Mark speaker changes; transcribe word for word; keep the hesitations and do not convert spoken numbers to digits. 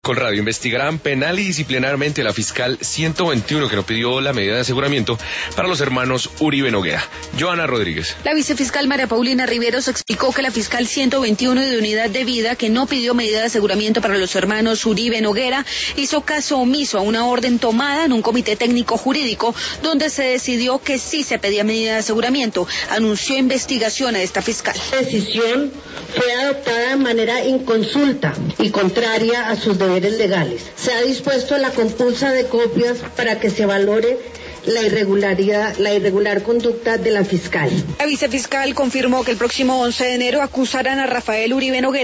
Speaker 1: Colradio, investigarán penal y disciplinarmente a la fiscal ciento veintiuno que no pidió la medida de aseguramiento para los hermanos Uribe Noguera. Joana Rodríguez.
Speaker 2: La vicefiscal María Paulina Riveros explicó que la fiscal ciento veintiuno de Unidad de Vida, que no pidió medida de aseguramiento para los hermanos Uribe Noguera, hizo caso omiso a una orden tomada en un comité técnico jurídico donde se decidió que sí se pedía medida de aseguramiento. Anunció investigación a esta fiscal.
Speaker 3: La decisión fue adoptada de manera inconsulta y contraria a sus deberes legales. Se ha dispuesto la compulsa de copias para que se valore la irregularidad, la irregular conducta de la fiscal.
Speaker 2: La vicefiscal confirmó que el próximo once de enero acusarán a Rafael Uribe Noguera